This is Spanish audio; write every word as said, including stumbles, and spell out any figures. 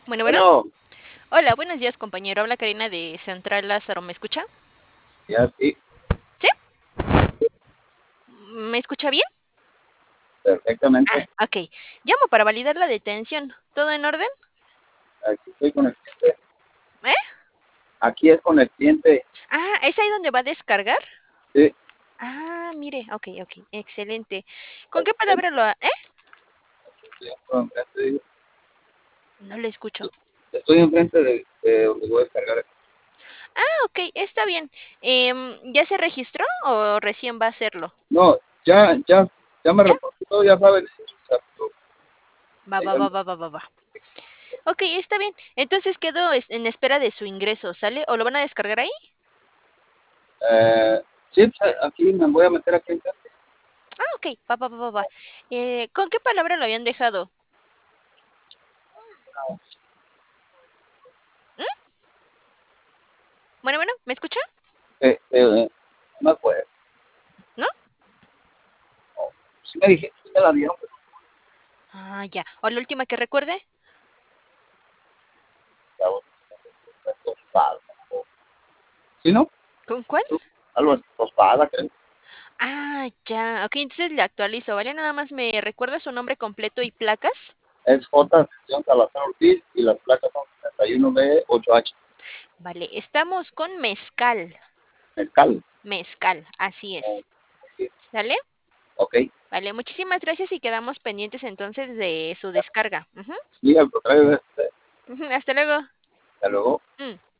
Bueno, bueno. Bueno, Hola, buenos días, compañero. Habla Karina de Central Lázaro. ¿Me escucha? ya sí, ¿Sí? ¿Me escucha bien? perfectamente. Ah, ok. Llamo para validar la detención. ¿Todo en orden? Aquí estoy con el cliente. ¿Eh? Aquí es con el cliente. Ah, ¿es ahí donde va a descargar? Sí, Ah, mire. Ok, ok. Excelente. ¿Con qué aquí palabra lo ha... ¿Eh? estoy enfrente de, No le escucho. estoy enfrente de, de donde voy a descargar. Ah, ok. Está bien. Em, ¿ya se registró o recién va a hacerlo? No, ya, ya, ya me ¿Ya? reportó todo, ya saben. O sea, pero Va, ahí va, va, ando. va, va, va, va. Ok, está bien. Entonces quedo es- en espera de su ingreso, ¿sale? ¿O lo van a descargar ahí? Eh, sí, pues, aquí me voy a meter aquí enfrente. Ah, ok. Va, va, va, va, va. Eh, ¿con qué palabra lo habían dejado? ¿Mm? Bueno, bueno, ¿me escucha? Eh, eh, no me acuerdo. ¿No? No, sí me dije, sí me la dieron, pero Ah, ya. ¿O la última que recuerde? estaba tostada. ¿Sí, no? ¿Con cuál? Algo así, tostada, creo. Ah, ya. Ok, entonces le actualizo, ¿vale? Nada más me recuerda su nombre completo y placas. Es J. Sección Salazar Ortiz y las placas son setenta y uno B ocho H. Vale, estamos con mezcal. Mezcal. Mezcal, así es. ¿Sale? Ok. Vale, muchísimas gracias y quedamos pendientes entonces de su descarga. Ujú, Sí, al contrario, este, ujú, hasta luego. hasta luego. Mm.